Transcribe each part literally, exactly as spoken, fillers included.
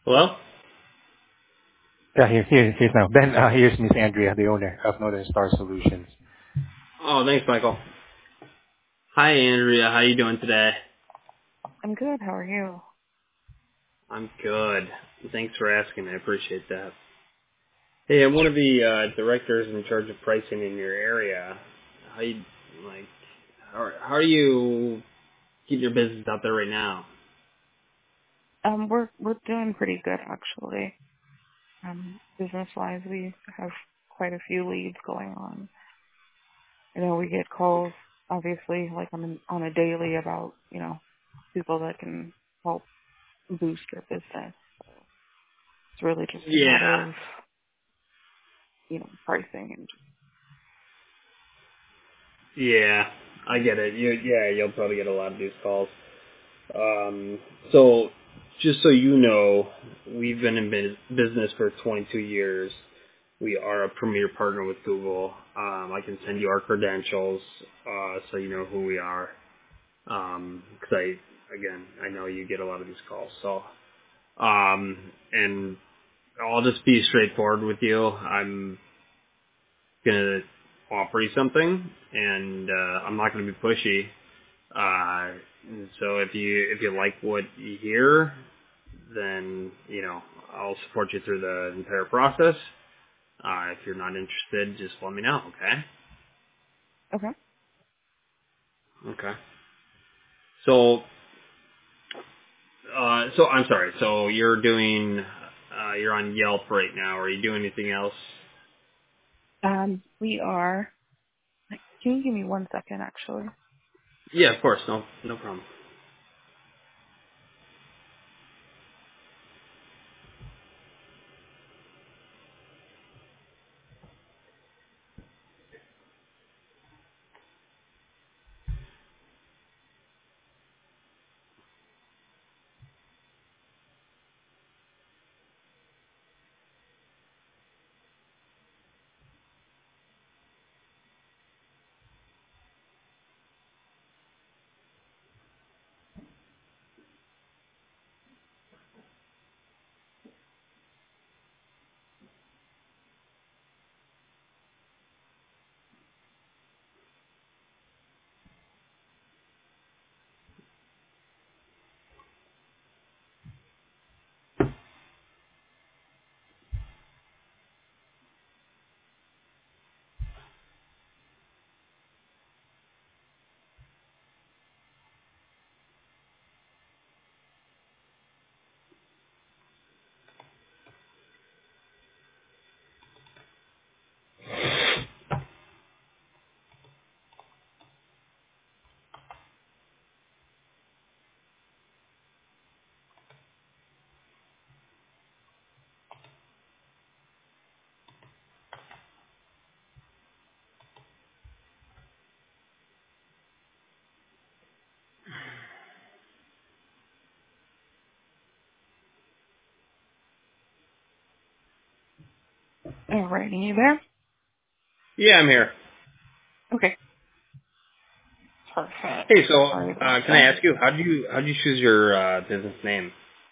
Hello? Yeah, here, here, here's now. Ben, uh, here's Miss Andrea, the owner of Northern Star Solutions. Oh, thanks, Michael. Hi, Andrea. How you doing today? I'm good. How are you? I'm good. Thanks for asking. I appreciate that. Hey, I'm one of the uh, directors in charge of pricing in your area. How you like? How, how are you keeping your business out there right now? Um, we're we're doing pretty good actually. Um, business wise, we have quite a few leads going on. You know, we get calls obviously like on a, on a daily about you know people that can help boost your business. It's really just a Yeah, matter of you know pricing and yeah, I get it. You, yeah, you'll probably get a lot of these calls. Um, so, just so you know, we've been in bus- business for twenty-two years. We are a premier partner with Google. Um, I can send you our credentials uh, so you know who we are. Because I, again, I know you get a lot of these calls. So, um, and I'll just be straightforward with you. I'm gonna offer you something, and uh, I'm not gonna be pushy. Uh, so if you if you like what you hear, then you know I'll support you through the entire process. Uh, if you're not interested, just let me know. Okay. okay. Okay. So, uh, so I'm sorry. So you're doing, uh, you're on Yelp right now. Are you doing anything else? Um, we are. Can you give me one second actually? Yeah, of course. No, no problem. All right. Are you there? Yeah, I'm here. Okay. Perfect. Hey, so Sorry uh, about can I that. ask you how do you how do you choose your uh, business name?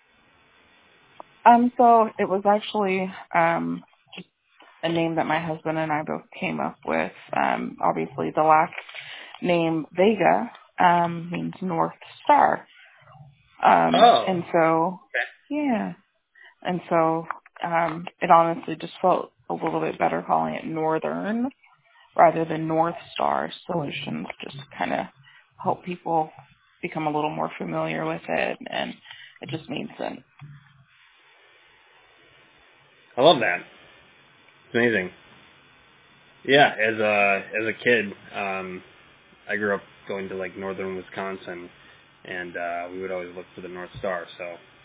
Um, so it was actually um a name that my husband and I both came up with. Um, obviously, the last name Vega um, means North Star, um, Oh, and so yeah, and so um, it honestly just felt a little bit better calling it Northern rather than North Star Solutions. Just kind of help people become a little more familiar with it, and it just means that. I love that. It's amazing. Yeah, as a as a kid, um, I grew up going to like northern Wisconsin, and uh, we would always look for the North Star. So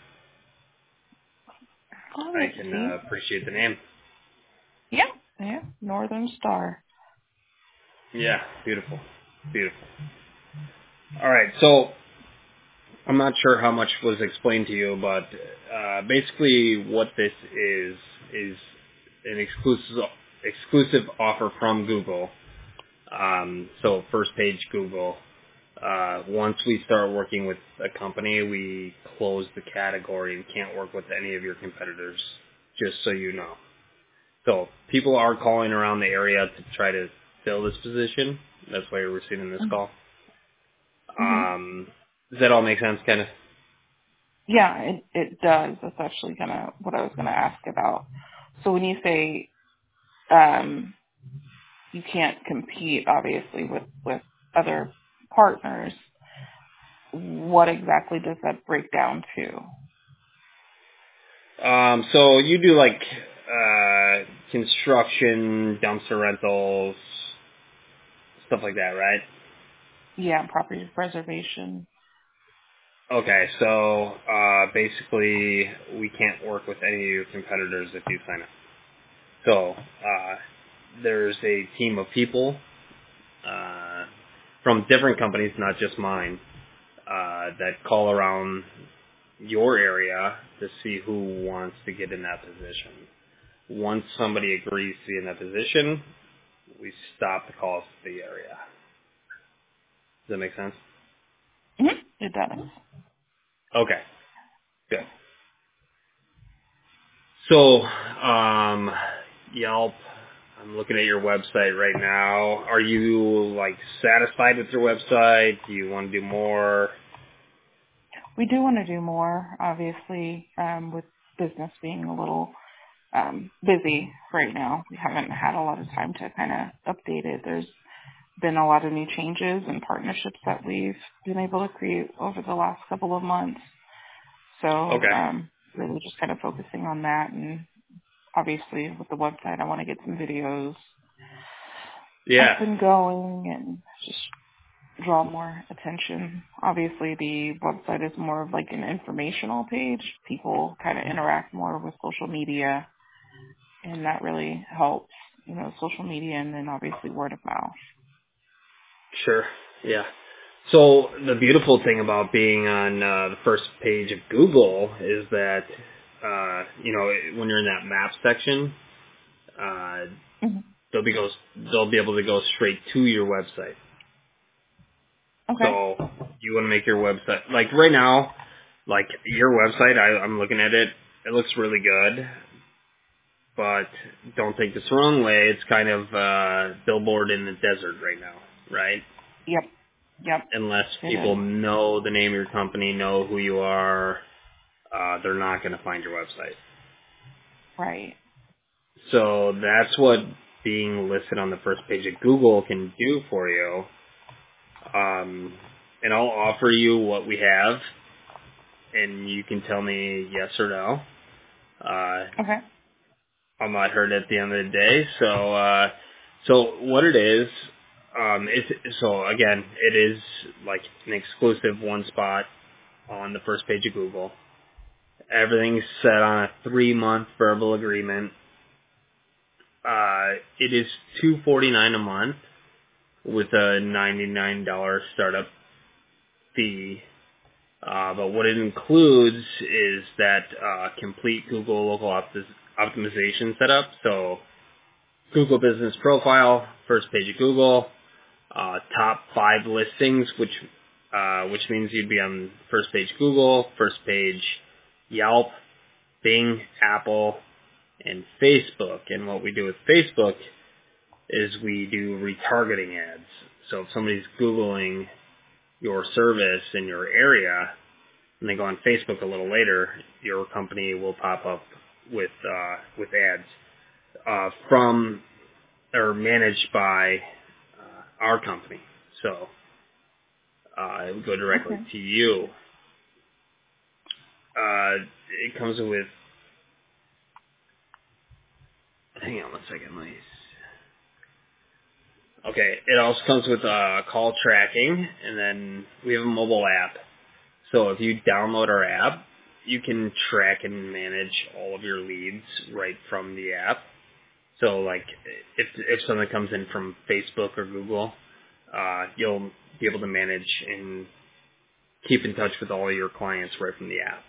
Oh, I can see, uh, appreciate the name. yeah, yeah, Northern Star. Yeah, beautiful, beautiful. All right, so I'm not sure how much was explained to you, but uh, basically what this is is an exclusive exclusive offer from Google. Um, so first page Google. Uh, once we start working with a company, we close the category and can't work with any of your competitors, just so you know. So people are calling around the area to try to fill this position. That's why you're receiving this call. Mm-hmm. Um, does that all make sense, kind of? Yeah, it, it does. That's actually gonna what I was gonna ask about. So when you say um, you can't compete, obviously, with, with other partners, what exactly does that break down to? Um, so you do like uh, construction, dumpster rentals, stuff like that, right? Yeah, property preservation. Okay, so uh, basically we can't work with any of your competitors if you sign up. So uh, there's a team of people uh, from different companies, not just mine, uh, that call around your area to see who wants to get in that position. Once somebody agrees to be in that position, we stop the calls to the area. Does that make sense? Mm-hmm. It does. Okay, good. So, um, Yelp, I'm looking at your website right now. Are you, like, satisfied with your website? Do you want to do more? We do want to do more, obviously, um, with business being a little um, busy right now. We haven't had a lot of time to kind of update it. There's been a lot of new changes and partnerships that we've been able to create over the last couple of months. So Okay. um, really just kind of focusing on that. And obviously with the website, I want to get some videos Yeah, up and going and just draw more attention. Obviously the website is more of like an informational page. People kind of interact more with social media, and that really helps, you know, social media and then obviously word of mouth. sure. Yeah. So the beautiful thing about being on uh, the first page of Google is that, uh, you know, when you're in that map section, uh, Hmm. they'll be goes they'll be able to go straight to your website. Okay. So you want to make your website like right now, like your website. I, I'm looking at it. It looks really good, but don't take this the wrong way. It's kind of uh, billboard in the desert right now, right? Yep. Yep. Unless It people is. know the name of your company, know who you are, uh, they're not going to find your website. Right. So that's what being listed on the first page of Google can do for you. Um, and I'll offer you what we have, and you can tell me yes or no. Uh, Okay. I'm not hurt at the end of the day. So, uh, so what it is, um, it's, so again, it is like an exclusive one spot on the first page of Google. Everything's set on a three month verbal agreement. Uh, it is two forty-nine a month with a ninety-nine dollars startup fee. Uh, but what it includes is that uh, complete Google local opti- optimization setup. So Google Business Profile, first page of Google, uh, top five listings, which uh, which means you'd be on first page Google, first page Yelp, Bing, Apple, and Facebook. And what we do with Facebook is we do retargeting ads. So if somebody's Googling your service in your area and they go on Facebook a little later, your company will pop up with uh, with ads uh, from or managed by uh, our company. So uh, it would go directly Okay. to you. Uh, it comes with. Hang on one second, please. Okay, it also comes with uh, call tracking, and then we have a mobile app. So if you download our app, you can track and manage all of your leads right from the app. So like if if something comes in from Facebook or Google, uh, you'll be able to manage and keep in touch with all your clients right from the app.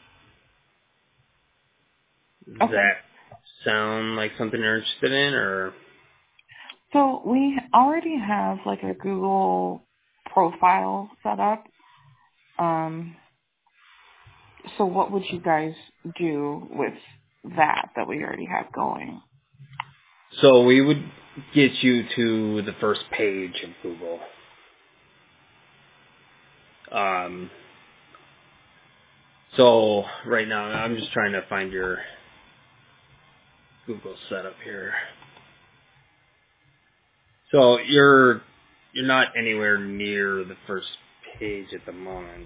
Does Okay. that sound like something you're interested in, or? So we already have like a Google profile set up. Um, so what would you guys do with that that we already have going? So we would get you to the first page of Google. Um, so right now I'm just trying to find your Google setup here. So you're you're not anywhere near the first page at the moment.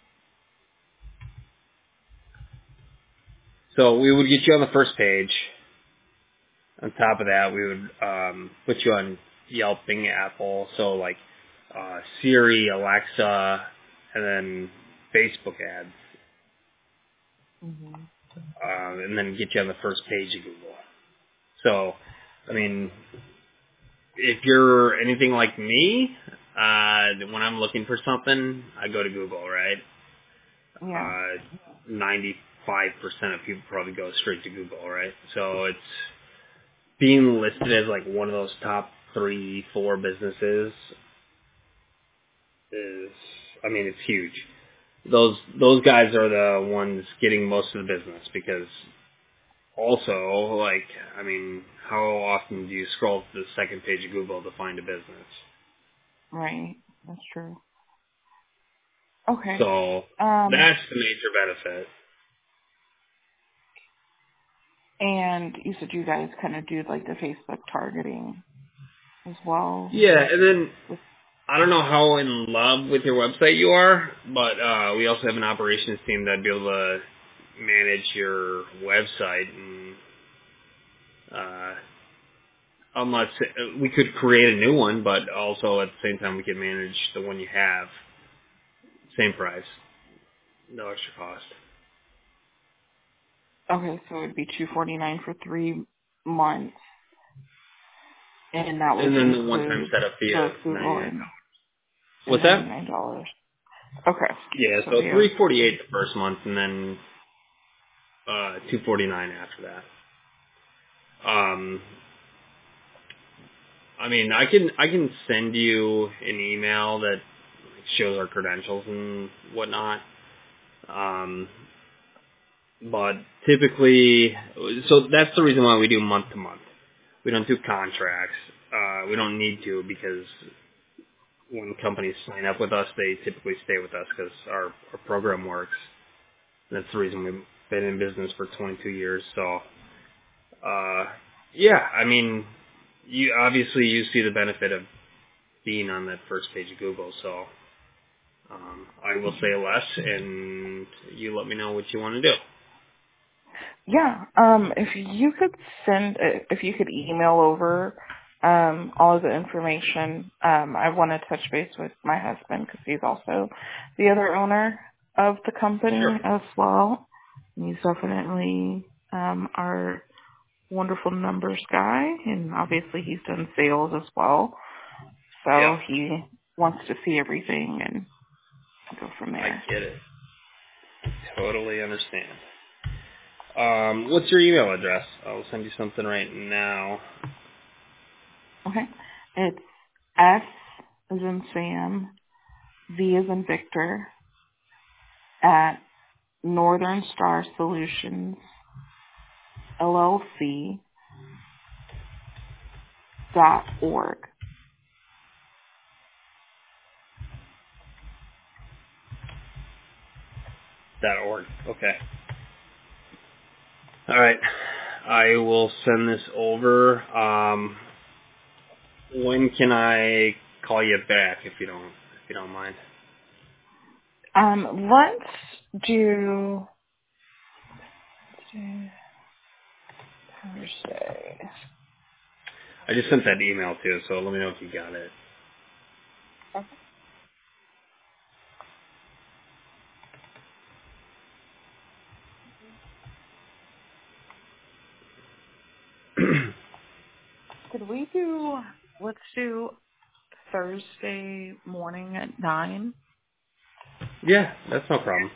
So we would get you on the first page. On top of that, we would um, put you on Yelp, Bing, Apple. So like uh, Siri, Alexa, and then Facebook ads. Mm-hmm. Um, and then get you on the first page of Google. So, I mean, if you're anything like me, uh, when I'm looking for something, I go to Google, right? Yeah. Uh, ninety-five percent of people probably go straight to Google, right? So it's being listed as like one of those top three, four businesses is, I mean, it's huge. Those those guys are the ones getting most of the business because also, like, I mean, how often do you scroll to the second page of Google to find a business? Right. That's true. Okay. So Um, that's the major benefit. and you said you guys kind of do like the Facebook targeting as well. Yeah, and then I don't know how in love with your website you are, but uh, we also have an operations team that'd be able to manage your website, and uh, unless we could create a new one, but also at the same time we could manage the one you have, same price, no extra cost. Okay, so it would be two forty nine for three months, and that would And then the one-time include setup fee both of Google ninety-nine. and, and What's ninety that? nine dollars. Okay, Yeah, so so we have three forty-eight the first month, and then uh, two forty-nine after that. Um, I mean, I can I can send you an email that shows our credentials and whatnot. Um, but typically, so that's the reason why we do month to month. We don't do contracts. Uh, we don't need to because when companies sign up with us, they typically stay with us because our, our program works. That's the reason we've been in business for twenty-two years. So, uh, yeah, I mean, you obviously you see the benefit of being on that first page of Google. So, um, I will say less, and you let me know what you want to do. yeah. Um, if you could send, uh, if you could email over um all of the information. Um, I want to touch base with my husband because he's also the other owner of the company Sure. as well. He's definitely um our wonderful numbers guy, and obviously he's done sales as well. Yeah, So he wants to see everything and go from I there. get it. Totally understand. Um, what's your email address? I'll send you something right now. Okay. It's S as in Sam, V as in Victor, at Northern Star Solutions, L L C, dot org. Dot org. Okay. All right. I will send this over. Um, when can I call you back if you don't if you don't mind? Um, let's do, let's do Thursday. I just sent that email too, so let me know if you got it. Could we do, let's do Thursday morning at nine? Yeah, that's no problem.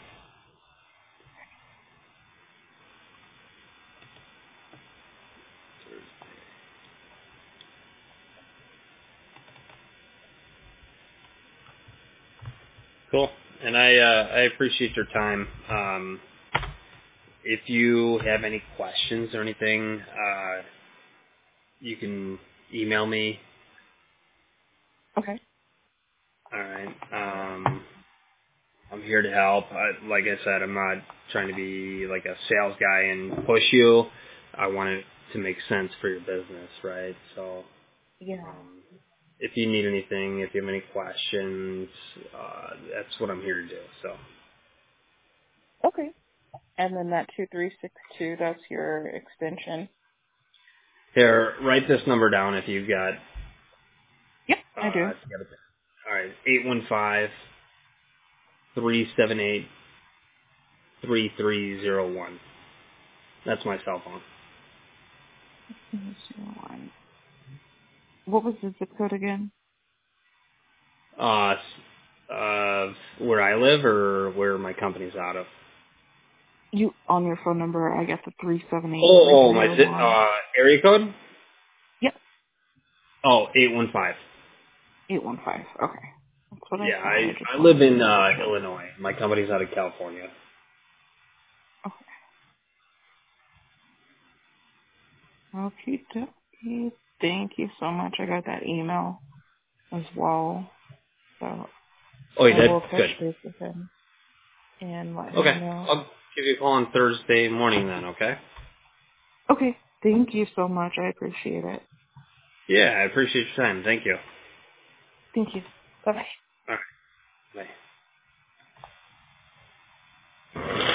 Cool. And I uh, I appreciate your time. Um, if you have any questions or anything, uh, you can email me. Okay. All right. Um, I'm here to help. I, like I said, I'm not trying to be like a sales guy and push you. I want it to make sense for your business, right? So, Yeah. um, if you need anything, if you have any questions, uh, that's what I'm here to do. So, Okay. And then that two three six two, that's your extension. here, write this number down if you've got. Yep, I Uh, do. if you got it. All right, eight one five three seven eight three three zero one. That's my cell phone. One. What was the zip code again? Uh, uh, where I live or where my company's out of? You on your phone number? I got the three seven eight Oh, three oh, three my zero zi- one. uh area code? Yep, Oh, eight one five. eight one five. Okay, that's what I Yeah, thought. I I just I live wanted to in double uh check. Illinois. My company's out of California. Okay, okay. Thank you so much. I got that email as well, so Oh, you I did? will touch Good. base with him and let him Okay. know. I'll give you a call on Thursday morning then, okay? Okay, thank you so much. I appreciate it. Yeah, I appreciate your time. Thank you. Thank you. Bye bye. All right. Bye.